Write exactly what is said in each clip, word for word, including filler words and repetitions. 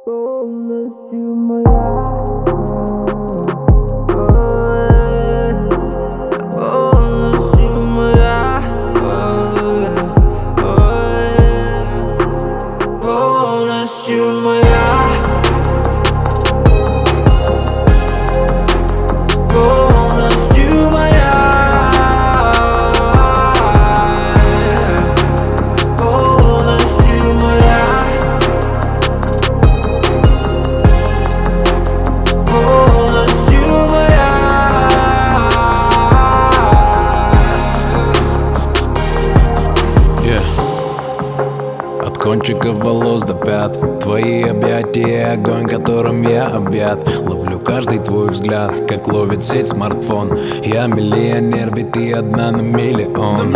Полностью моя, полностью моя, полностью моя, полностью моя, полностью моя, полностью моя. Yeah. От кончиков волос до пят, твои объятия, огонь, которым я объят. Ловлю каждый твой взгляд, как ловит сеть смартфон. Я миллионер, ведь ты одна на миллион.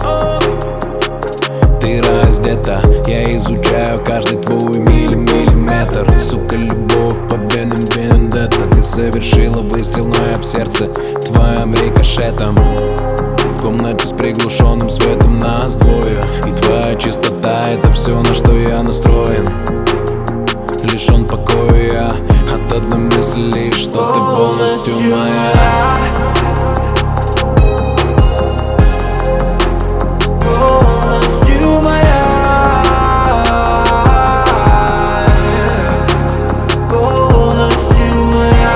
Ты раздета, я изучаю каждый твой милли-миллиметр. Сука, любовь по венам вендетта. Ты совершила выстрел, но я в сердце твоим рикошетом. В комнате с приглушенным светом нас двое, и твоя чистота — это все, на что я настроен. Лишен покоя я от одной мысли, что ты полностью моя. Полностью моя, полностью моя,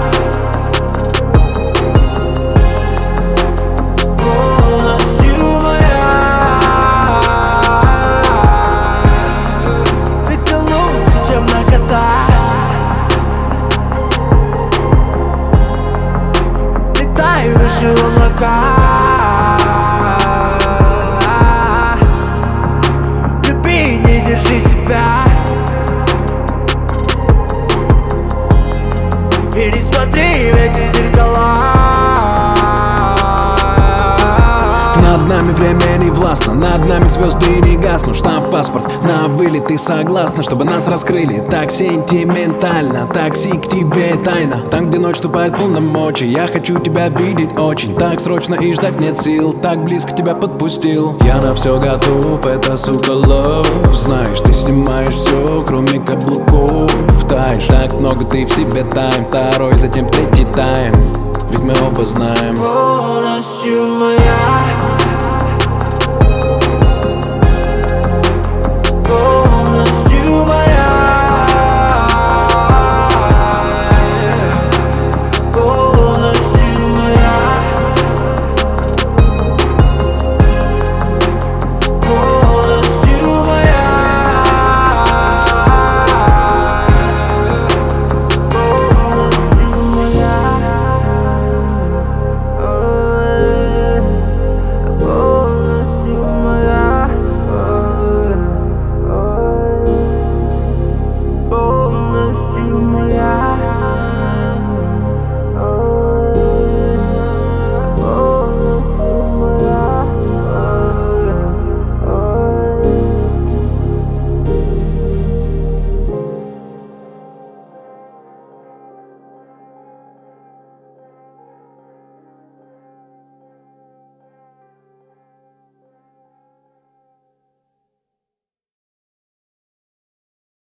полностью моя. Ведь ты лучше, чем наркота. Летай выше облака. Держи себя, и не смотри в эти зеркала. Над нами время не властно, над нами звезды не гаснут. Штамп, паспорт, на вылет, ты согласна, чтобы нас раскрыли так сентиментально. Такси к тебе тайна, там, где ночь вступает полномочия. Я хочу тебя видеть очень, так срочно и ждать нет сил. Так близко тебя подпустил, я на все готов, это сука love. Знаешь, ты снимаешь все, кроме каблуков. Таешь, так много ты в себе тайм, второй, затем третий тайм. Ведь мы оба знаем. Полностью моя, полностью